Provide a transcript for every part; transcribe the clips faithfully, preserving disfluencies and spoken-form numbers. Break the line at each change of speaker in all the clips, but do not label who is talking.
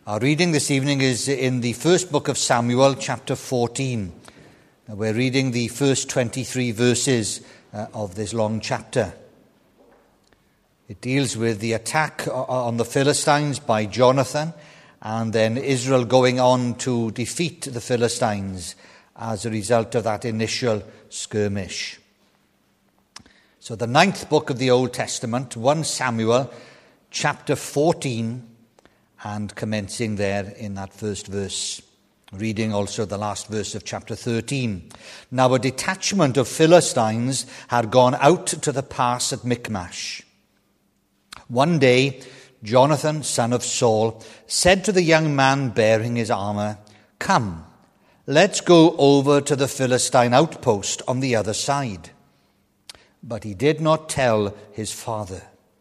Our reading this evening is in the first book of Samuel, chapter fourteen. We're reading the first twenty-three verses uh, of this long chapter. It deals with the attack on the Philistines by Jonathan, and then Israel going on to defeat the Philistines as a result of that initial skirmish. So the ninth book of the Old Testament, First Samuel, chapter fourteen, and commencing there in that first verse. Reading also the last verse of chapter thirteen. Now a detachment of Philistines had gone out to the pass at Michmash. One day, Jonathan, son of Saul, said to the young man bearing his armor, "Come, let's go over to the Philistine outpost on the other side." But he did not tell his father.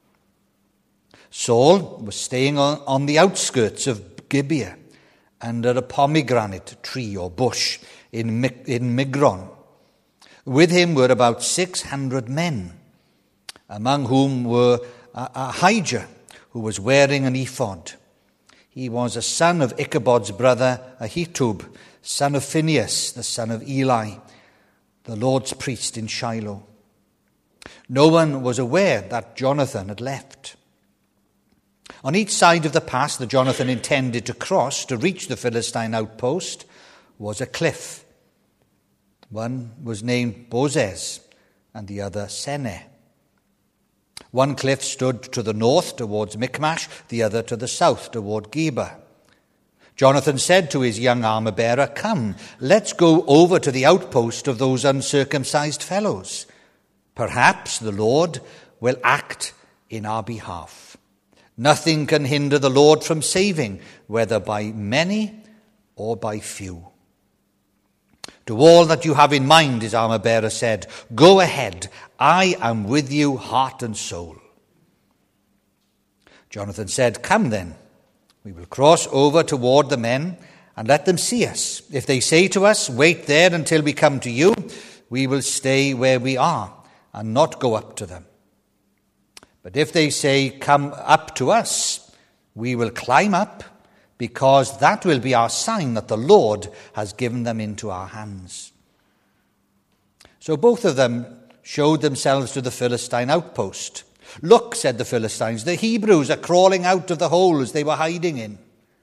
Saul was staying on, on the outskirts of Gibeah, under a pomegranate tree or bush in, in Migron. With him were about six hundred men, among whom were Ahijah, who was wearing an ephod. He was a son of Ichabod's brother Ahitub, son of Phinehas, the son of Eli, the Lord's priest in Shiloh. No one was aware that Jonathan had left. On each side of the pass that Jonathan intended to cross to reach the Philistine outpost was a cliff. One was named Bozez and the other Seneh. One cliff stood to the north towards Michmash, the other to the south toward Geba. Jonathan said to his young armor-bearer, "Come, let's go over to the outpost of those uncircumcised fellows. Perhaps the Lord will act in our behalf. Nothing can hinder the Lord from saving, whether by many or by few." "Do all that you have in mind," his armor-bearer said. "Go ahead. I am with you, heart and soul." Jonathan said, "Come then, we will cross over toward the men and let them see us. If they say to us, 'Wait there until we come to you,' we will stay where we are and not go up to them. But if they say, 'Come up to us,' we will climb up, because that will be our sign that the Lord has given them into our hands." So both of them showed themselves to the Philistine outpost. "Look," said the Philistines, "the Hebrews are crawling out of the holes they were hiding in."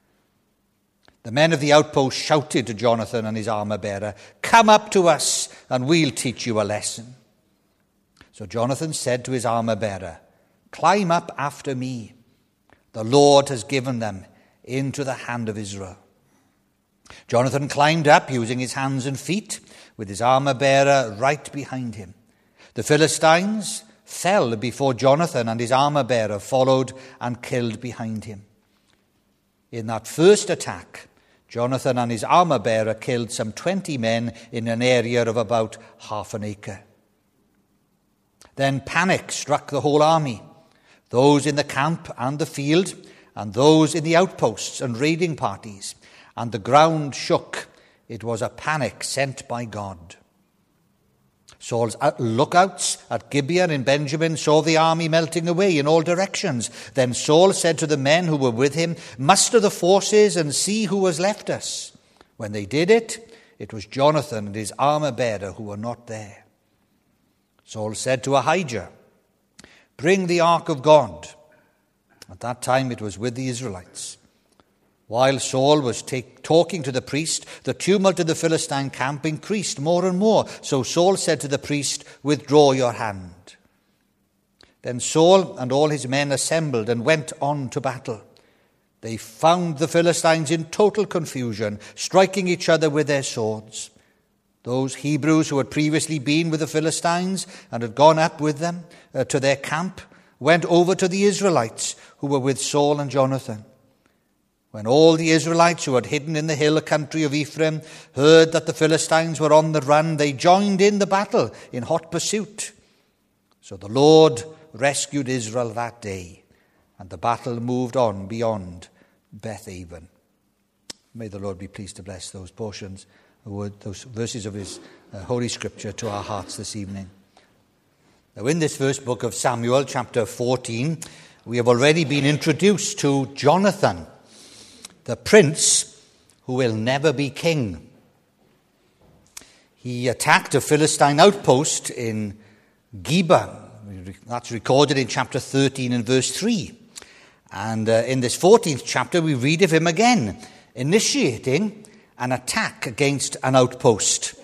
The men of the outpost shouted to Jonathan and his armor-bearer, "Come up to us, and we'll teach you a lesson." So Jonathan said to his armor-bearer, "Climb up after me. The Lord has given them into the hand of Israel." Jonathan climbed up using his hands and feet, with his armor-bearer right behind him. The Philistines fell before Jonathan, and his armor-bearer followed and killed behind him. In that first attack, Jonathan and his armor-bearer killed some twenty men in an area of about half an acre. Then panic struck the whole army, those in the camp and the field, and those in the outposts and raiding parties, and the ground shook. It was a panic sent by God. Saul's lookouts at Gibeah in Benjamin saw the army melting away in all directions. Then Saul said to the men who were with him, "Muster the forces and see who has left us." When they did it, it was Jonathan and his armor-bearer who were not there. Saul said to Ahijah, "Bring the ark of God." At that time it was with the Israelites. While Saul was take, talking to the priest, the tumult in the Philistine camp increased more and more. So Saul said to the priest, "Withdraw your hand." Then Saul and all his men assembled and went on to battle. They found the Philistines in total confusion, striking each other with their swords. Those Hebrews who had previously been with the Philistines and had gone up with them uh, to their camp went over to the Israelites who were with Saul and Jonathan. When all the Israelites who had hidden in the hill country of Ephraim heard that the Philistines were on the run, they joined in the battle in hot pursuit. So the Lord rescued Israel that day, and the battle moved on beyond Beth-aven. May the Lord be pleased to bless those portions, those verses of his uh, Holy Scripture to our hearts this evening. Now, in this first book of Samuel, chapter fourteen, we have already been introduced to Jonathan. the prince who will never be king. He attacked a Philistine outpost in Geba. That's recorded in chapter thirteen and verse three. And uh, in this fourteenth chapter, we read of him again, initiating an attack against an outpost.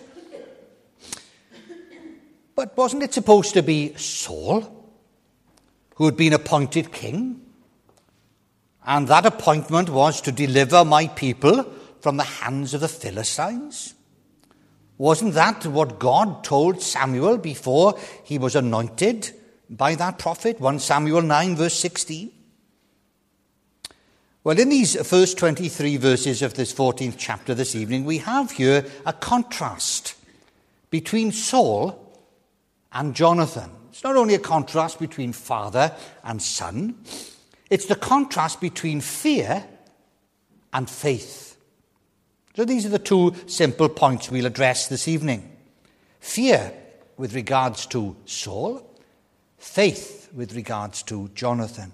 But wasn't it supposed to be Saul who had been appointed king? And that appointment was to deliver my people from the hands of the Philistines? Wasn't that what God told Samuel before he was anointed by that prophet? First Samuel nine, verse sixteen. Well, in these first twenty-three verses of this fourteenth chapter this evening, we have here a contrast between Saul and Jonathan. It's not only a contrast between father and son, it's the contrast between fear and faith. So these are the two simple points we'll address this evening. Fear with regards to Saul, faith with regards to Jonathan.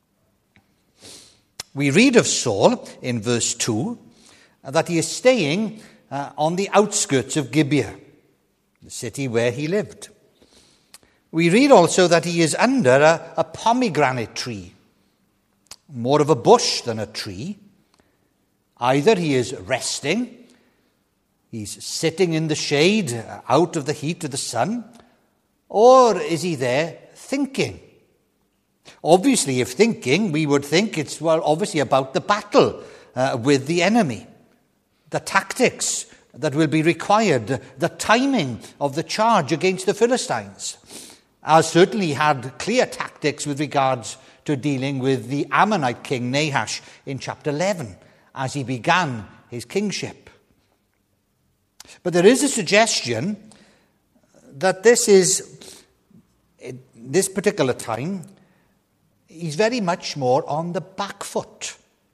We read of Saul in verse two that he is staying uh, on the outskirts of Gibeah, the city where he lived. We read also that he is under a, a pomegranate tree, more of a bush than a tree. Either he is resting, he's sitting in the shade out of the heat of the sun, or is he there thinking? Obviously, if thinking, we would think it's, well, obviously about the battle uh, with the enemy, the tactics that will be required, the timing of the charge against the Philistines. As certainly he had clear tactics with regards to dealing with the Ammonite king Nahash in chapter eleven, as he began his kingship. But there is a suggestion that this is, in this particular time, he's very much more on the back foot.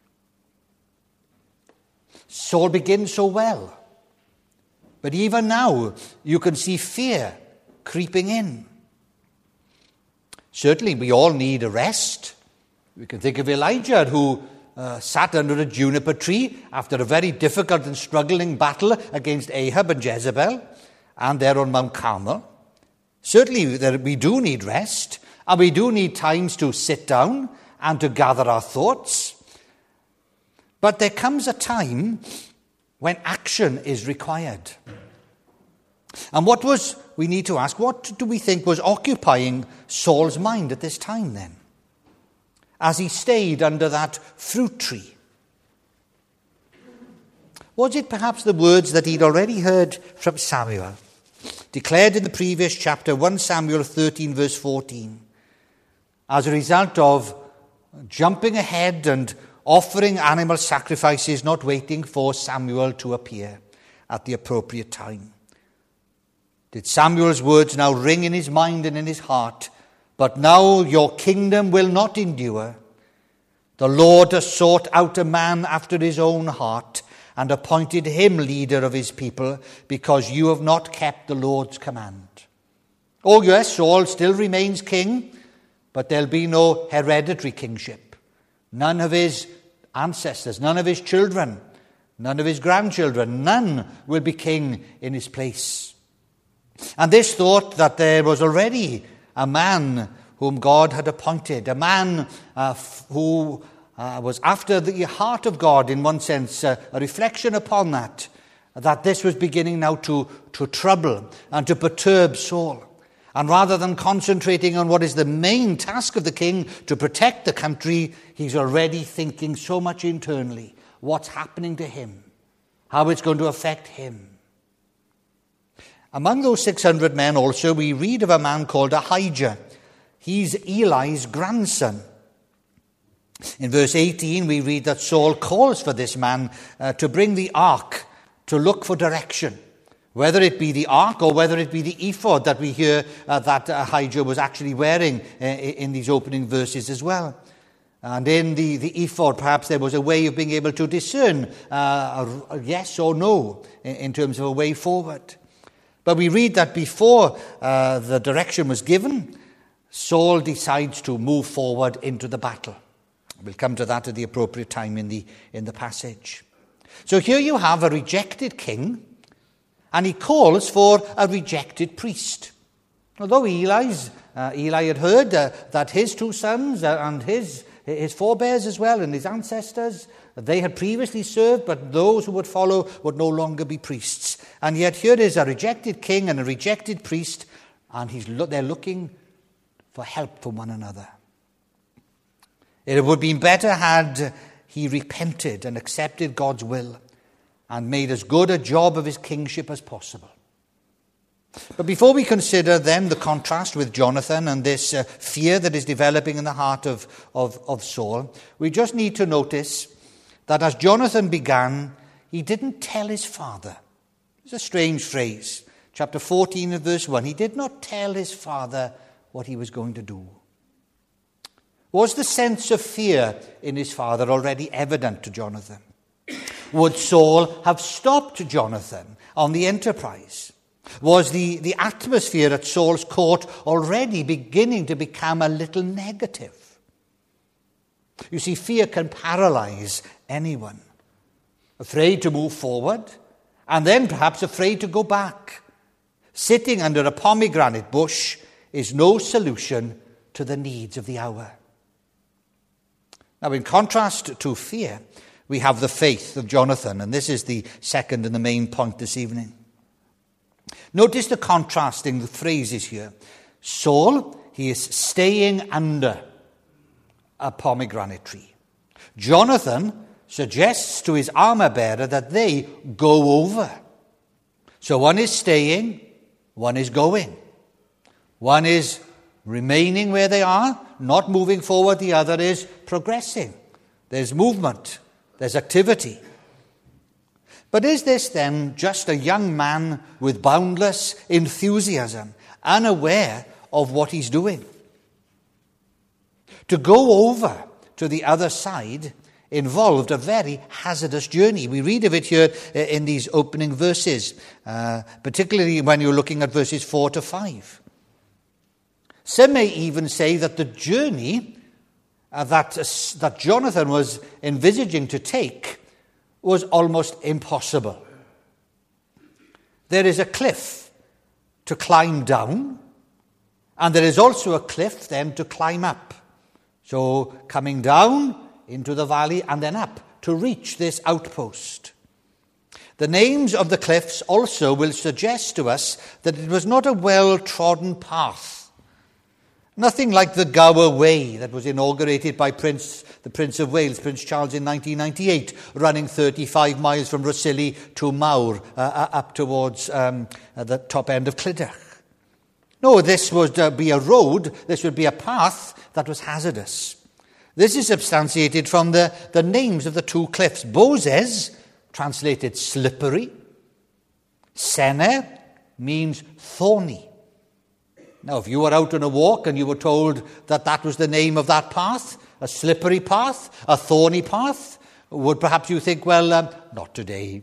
Saul begins so well, but even now you can see fear creeping in. Certainly we all need a rest. We can think of Elijah, who uh, sat under a juniper tree after a very difficult and struggling battle against Ahab and Jezebel, and there on Mount Carmel. Certainly there, we do need rest, and we do need times to sit down and to gather our thoughts. But there comes a time when action is required. And what was, we need to ask, what do we think was occupying Saul's mind at this time then, as he stayed under that fruit tree? Was it perhaps the words that he'd already heard from Samuel, declared in the previous chapter, First Samuel thirteen, verse fourteen, as a result of jumping ahead and offering animal sacrifices, not waiting for Samuel to appear at the appropriate time? Did Samuel's words now ring in his mind and in his heart? But now your kingdom will not endure. The Lord has sought out a man after his own heart and appointed him leader of his people, because you have not kept the Lord's command. Oh yes, Saul still remains king, but there'll be no hereditary kingship. None of his ancestors, none of his children, none of his grandchildren, none will be king in his place. And this thought that there was already a man whom God had appointed, a man uh, f- who uh, was after the heart of God, in one sense, uh, a reflection upon that, that this was beginning now to, to trouble and to perturb Saul. And rather than concentrating on what is the main task of the king, to protect the country, he's already thinking so much internally, what's happening to him, how it's going to affect him. Among those six hundred men also, we read of a man called Ahijah. He's Eli's grandson. In verse eighteen, we read that Saul calls for this man uh, to bring the ark to look for direction, whether it be the ark or whether it be the ephod that we hear uh, that Ahijah was actually wearing uh, in these opening verses as well. And in the, the ephod, perhaps there was a way of being able to discern uh, a, a yes or no in, in terms of a way forward. But we read that before uh, the direction was given, Saul decides to move forward into the battle. We'll come to that at the appropriate time in the, in the passage. So here you have a rejected king, and he calls for a rejected priest. Although Eli's, uh, Eli had heard uh, that his two sons uh, and his, his forebears as well, and his ancestors, they had previously served, but those who would follow would no longer be priests. And yet here is a rejected king and a rejected priest, and he's lo- they're looking for help from one another. It would have been better had he repented and accepted God's will and made as good a job of his kingship as possible. But before we consider then the contrast with Jonathan and this uh, fear that is developing in the heart of, of, of Saul, we just need to notice that as Jonathan began, he didn't tell his father. It's a strange phrase. Chapter fourteen and verse one, he did not tell his father what he was going to do. Was the sense of fear in his father already evident to Jonathan? Would Saul have stopped Jonathan on the enterprise? Was the, the atmosphere at Saul's court already beginning to become a little negative? You see, fear can paralyze anyone. Afraid to move forward, and then perhaps afraid to go back. Sitting under a pomegranate bush is no solution to the needs of the hour. Now, in contrast to fear, we have the faith of Jonathan, and this is the second and the main point this evening. Notice the contrasting the phrases here. Saul, he is staying under a pomegranate tree. Jonathan suggests to his armor bearer that they go over. So one is staying, one is going. One is remaining where they are, not moving forward. The other is progressing. There's movement. There's activity. But is this then just a young man with boundless enthusiasm, unaware of what he's doing? To go over to the other side involved a very hazardous journey. We read of it here in these opening verses, uh, particularly when you're looking at verses four to five. Some may even say that the journey uh, that, uh, that Jonathan was envisaging to take was almost impossible. There is a cliff to climb down, and there is also a cliff then to climb up. So coming down into the valley and then up to reach this outpost. The names of the cliffs also will suggest to us that it was not a well-trodden path. Nothing like the Gower Way that was inaugurated by Prince, the Prince of Wales, Prince Charles, in nineteen ninety-eight, running thirty-five miles from Rosili to Mawr, uh, up towards um, the top end of Clydach. No, this would uh, be a road, this would be a path that was hazardous. This is substantiated from the, the names of the two cliffs. Bozez, translated slippery. Seneh means thorny. Now, if you were out on a walk and you were told that that was the name of that path, a slippery path, a thorny path, would perhaps you think, well, um, not today.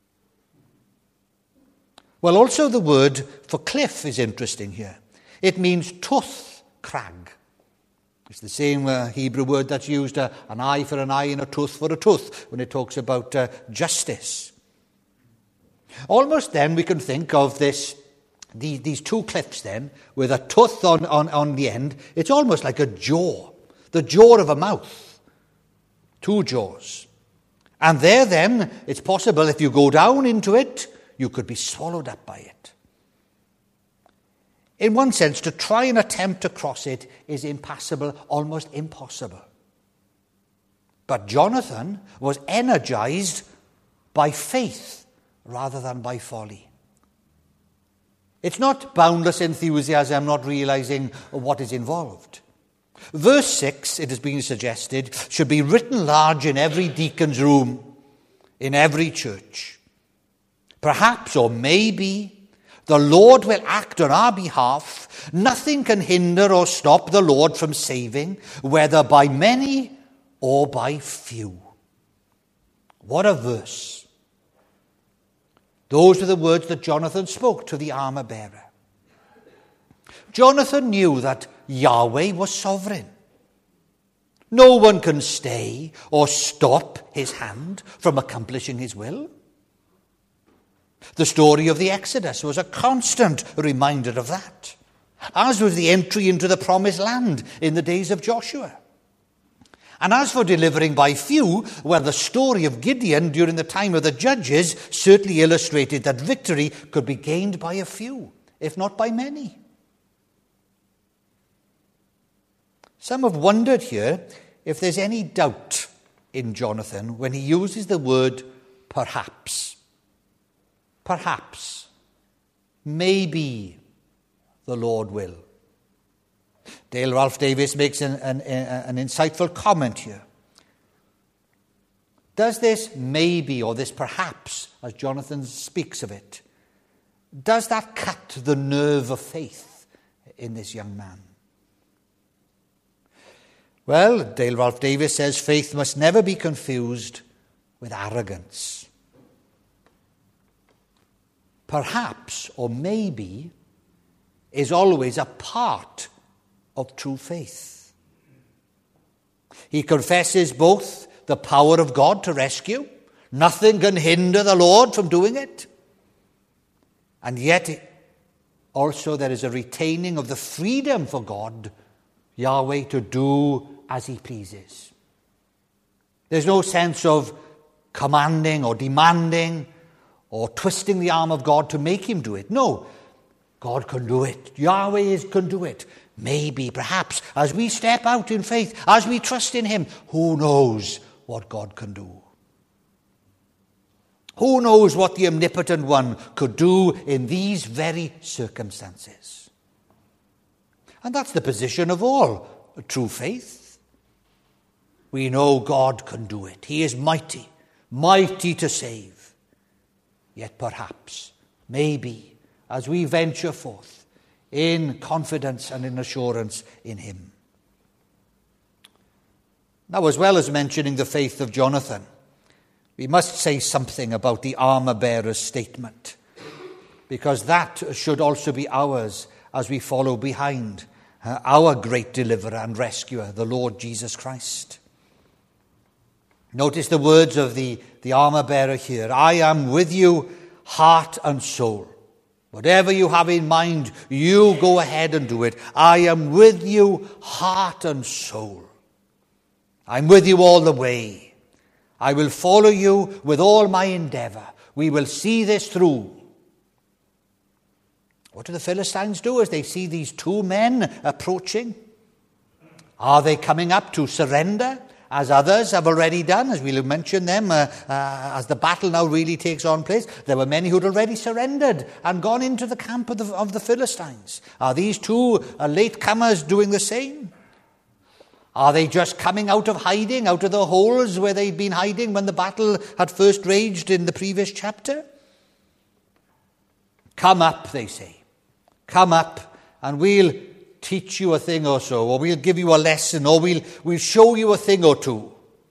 Well, also the word for cliff is interesting here. It means tooth crag. It's the same uh, Hebrew word that's used, uh, an eye for an eye and a tooth for a tooth, when it talks about uh, justice. Almost then we can think of this These, these two cliffs then, with a tooth on, on, on the end. It's almost like a jaw, the jaw of a mouth. Two jaws. And there then, it's possible if you go down into it, you could be swallowed up by it. In one sense, to try and attempt to cross it is impassable, almost impossible. But Jonathan was energized by faith rather than by folly. It's not boundless enthusiasm, not realizing what is involved. Verse six, it has been suggested, should be written large in every deacon's room, in every church. Perhaps, or maybe, the Lord will act on our behalf. Nothing can hinder or stop the Lord from saving, whether by many or by few. What a verse. Those were the words that Jonathan spoke to the armor bearer. Jonathan knew that Yahweh was sovereign. No one can stay or stop his hand from accomplishing his will. The story of the Exodus was a constant reminder of that, as was the entry into the promised land in the days of Joshua. And as for delivering by few, well, the story of Gideon during the time of the Judges certainly illustrated that victory could be gained by a few, if not by many. Some have wondered here if there's any doubt in Jonathan when he uses the word perhaps. Perhaps. Maybe the Lord will. Dale Ralph Davis makes an, an, an insightful comment here. Does this maybe, or this perhaps, as Jonathan speaks of it, does that cut the nerve of faith in this young man? Well, Dale Ralph Davis says faith must never be confused with arrogance. Perhaps, or maybe, is always a part of true faith. He confesses both the power of God to rescue. Nothing can hinder the Lord from doing it. And yet, also there is a retaining of the freedom for God, Yahweh, to do as he pleases. There's no sense of commanding or demanding or twisting the arm of God to make him do it. No, God can do it. Yahweh is, can do it. Maybe, perhaps, as we step out in faith, as we trust in him, who knows what God can do? Who knows what the omnipotent one could do in these very circumstances? And that's the position of all true faith. We know God can do it. He is mighty, mighty to save. Yet perhaps, maybe, as we venture forth in confidence and in assurance in him. Now, as well as mentioning the faith of Jonathan, we must say something about the armor-bearer's statement, because that should also be ours as we follow behind uh, our great deliverer and rescuer, the Lord Jesus Christ. Notice the words of the, the armor-bearer here. I am with you, heart and soul. Whatever you have in mind, you go ahead and do it. I am with you, heart and soul. I'm with you all the way. I will follow you with all my endeavor. We will see this through. What do the Philistines do as they see these two men approaching? Are they coming up to surrender, as others have already done, as we'll mention them, uh, uh, as the battle now really takes on place? There were many who had already surrendered and gone into the camp of the, of the Philistines. Are these two uh, latecomers doing the same? Are they just coming out of hiding, out of the holes where they'd been hiding when the battle had first raged in the previous chapter? Come up, they say. Come up, and we'll teach you a thing or so, or we'll give you a lesson, or we'll, we'll show you a thing or two.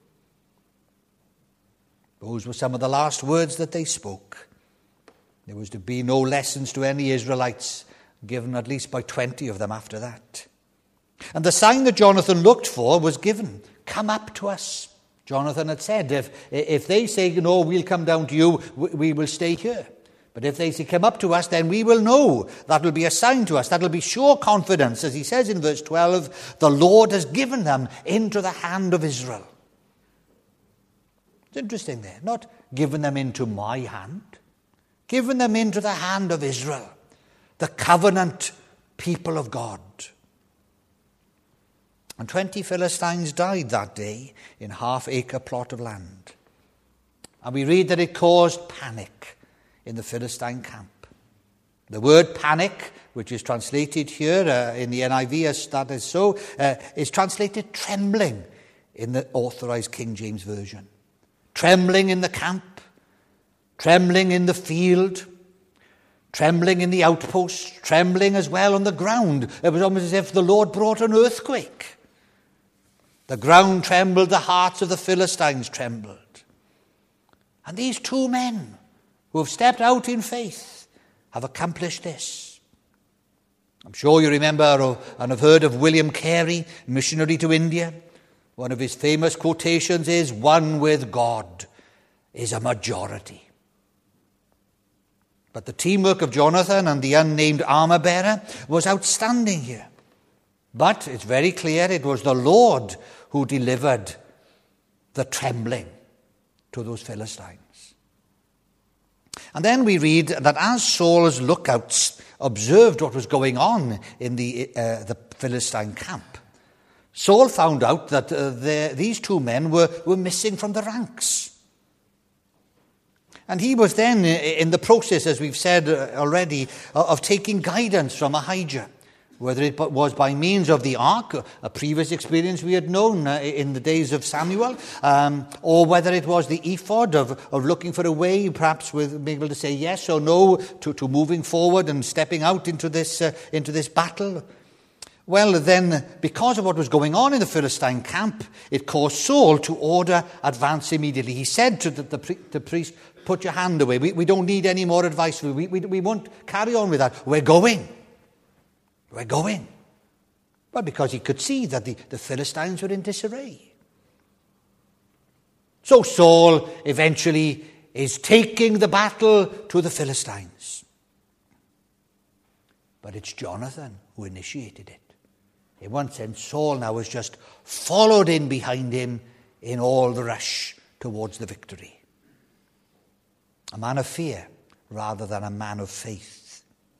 Those were some of the last words that they spoke. There was to be no lessons to any Israelites given, at least by twenty of them after that. And the sign that Jonathan looked for was given. Come up to us. Jonathan had said, if, if they say, no, we'll come down to you, we will stay here. But if they say, come up to us, then we will know. That will be a sign to us. That will be sure confidence. As he says in verse twelve, the Lord has given them into the hand of Israel. It's interesting there. Not given them into my hand. Given them into the hand of Israel. The covenant people of God. And twenty Philistines died that day in half-acre plot of land. And we read that it caused panic in the Philistine camp. The word panic, which is translated here uh, in the N I V as that is so, uh, is translated trembling in the authorized King James Version. Trembling in the camp, trembling in the field, trembling in the outpost, trembling as well on the ground. It was almost as if the Lord brought an earthquake. The ground trembled, the hearts of the Philistines trembled. And these two men who have stepped out in faith have accomplished this. I'm sure you remember or, and have heard of William Carey, missionary to India, One of his famous quotations is, "One with God is a majority." But the teamwork of Jonathan and the unnamed armor-bearer was outstanding here. But it's very clear it was the Lord who delivered the trembling to those Philistines. And then we read that as Saul's lookouts observed what was going on in the, uh, the Philistine camp, Saul found out that uh, these two men were, were missing from the ranks. And he was then in the process, as we've said already, of taking guidance from Ahijah, whether it was by means of the ark, a previous experience we had known in the days of Samuel, um, or whether it was the ephod of, of looking for a way, perhaps with being able to say yes or no to, to moving forward and stepping out into this uh, into this battle. Well, then, because of what was going on in the Philistine camp, it caused Saul to order advance immediately. He said to the, the, the priest, "Put your hand away. We, we don't need any more advice. We, we, we won't carry on with that. We're going. We're going." Well, because he could see that the, the Philistines were in disarray. So Saul eventually is taking the battle to the Philistines. But it's Jonathan who initiated it. In one sense, Saul now has just followed in behind him in all the rush towards the victory. A man of fear rather than a man of faith.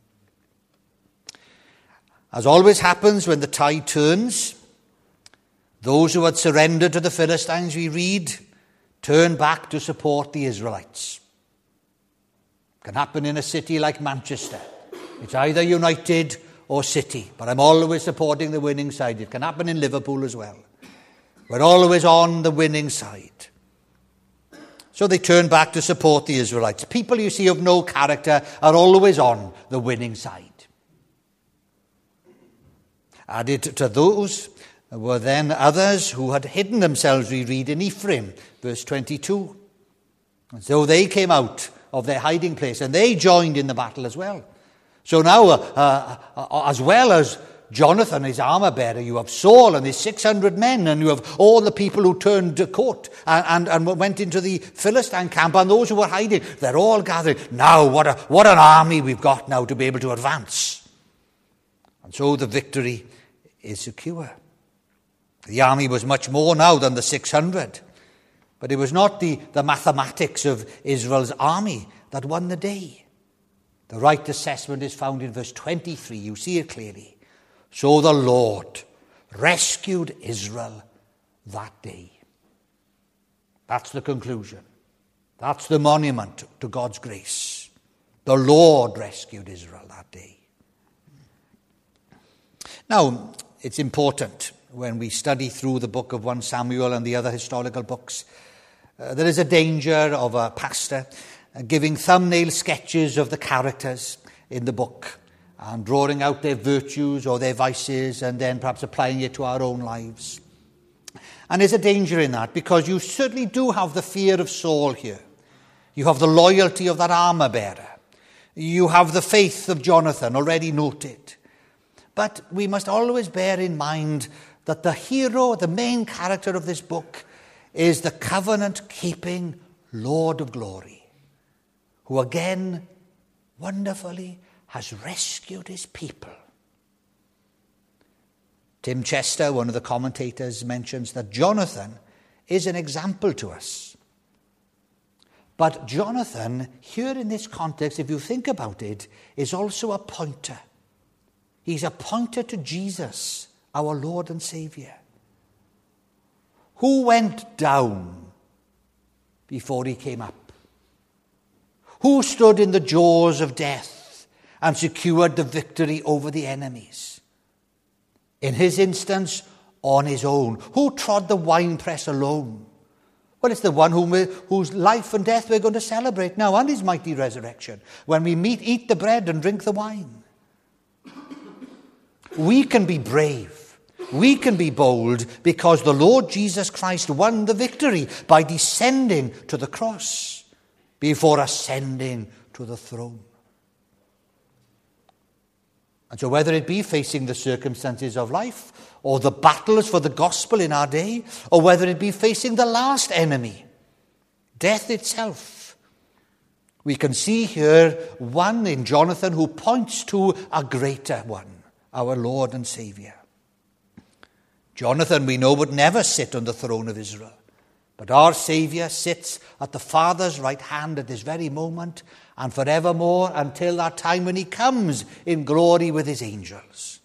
As always happens when the tide turns, those who had surrendered to the Philistines, we read, turn back to support the Israelites. It can happen in a city like Manchester. It's either United or City, but I'm always supporting the winning side. It can happen in Liverpool as well. We're always on the winning side. So they turn back to support the Israelites. People you see of no character are always on the winning side. Added to those were then others who had hidden themselves, we read in Ephraim, verse twenty-two. And so they came out of their hiding place and they joined in the battle as well. So now, uh, uh, as well as Jonathan, his armor-bearer, you have Saul and his six hundred men, and you have all the people who turned to court and, and, and went into the Philistine camp, and those who were hiding. They're all gathering. Now, what, a, what an army we've got now to be able to advance. And so the victory is secure. The army was much more now than the six hundred. But it was not the, the mathematics of Israel's army that won the day. The right assessment is found in verse twenty-three. You see it clearly. So the Lord rescued Israel that day. That's the conclusion. That's the monument to God's grace. The Lord rescued Israel that day. Now, it's important when we study through the book of First Samuel and the other historical books, uh, there is a danger of a pastor uh, giving thumbnail sketches of the characters in the book and drawing out their virtues or their vices and then perhaps applying it to our own lives. And there's a danger in that, because you certainly do have the fear of Saul here. You have the loyalty of that armor-bearer. You have the faith of Jonathan, already noted. But we must always bear in mind that the hero, the main character of this book, is the covenant-keeping Lord of glory, who again, wonderfully, has rescued his people. Tim Chester, one of the commentators, mentions that Jonathan is an example to us. But Jonathan, here in this context, if you think about it, is also a pointer. He's a pointer to Jesus, our Lord and Saviour, who went down before he came up, who stood in the jaws of death and secured the victory over the enemies. In his instance, on his own. Who trod the winepress alone? Well, it's the one whom we, whose life and death we're going to celebrate now, and his mighty resurrection, when we meet, eat the bread and drink the wine. We can be brave. We can be bold because the Lord Jesus Christ won the victory by descending to the cross before ascending to the throne. And so whether it be facing the circumstances of life, or the battles for the gospel in our day, or whether it be facing the last enemy, death itself, we can see here one in Jonathan who points to a greater one, our Lord and Saviour. Jonathan, we know, would never sit on the throne of Israel. But our Saviour sits at the Father's right hand at this very moment and forevermore until that time when he comes in glory with his angels.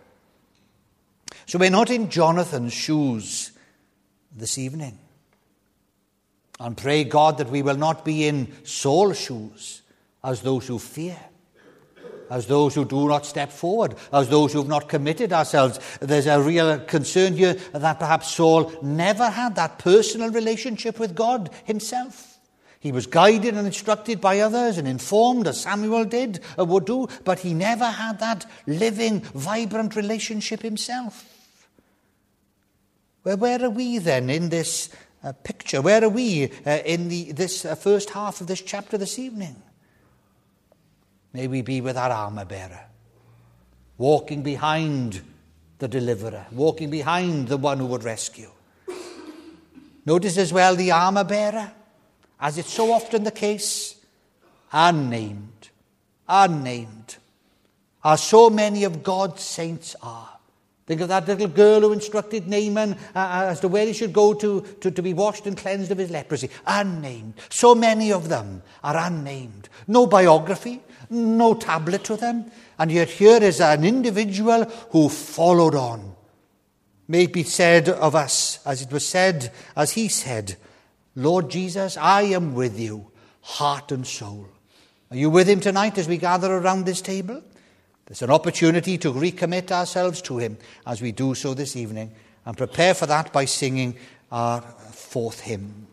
So we're not in Jonathan's shoes this evening. And pray God that we will not be in Saul's shoes as those who fear, as those who do not step forward, as those who have not committed ourselves. There's a real concern here that perhaps Saul never had that personal relationship with God himself. He was guided and instructed by others and informed, as Samuel did, or would do, but he never had that living, vibrant relationship himself. Well, where are we then in this uh, picture? Where are we uh, in the this uh, first half of this chapter this evening? May we be with our armor bearer, walking behind the deliverer, walking behind the one who would rescue. Notice as well the armor bearer, as it's so often the case, unnamed, unnamed, as so many of God's saints are. Think of that little girl who instructed Naaman uh, as to where he should go to, to, to be washed and cleansed of his leprosy. Unnamed. So many of them are unnamed. No biography, no tablet to them. And yet here is an individual who followed on. May it be said of us, as it was said, as he said, Lord Jesus, I am with you, heart and soul. Are you with him tonight as we gather around this table? There's an opportunity to recommit ourselves to him as we do so this evening, and prepare for that by singing our fourth hymn.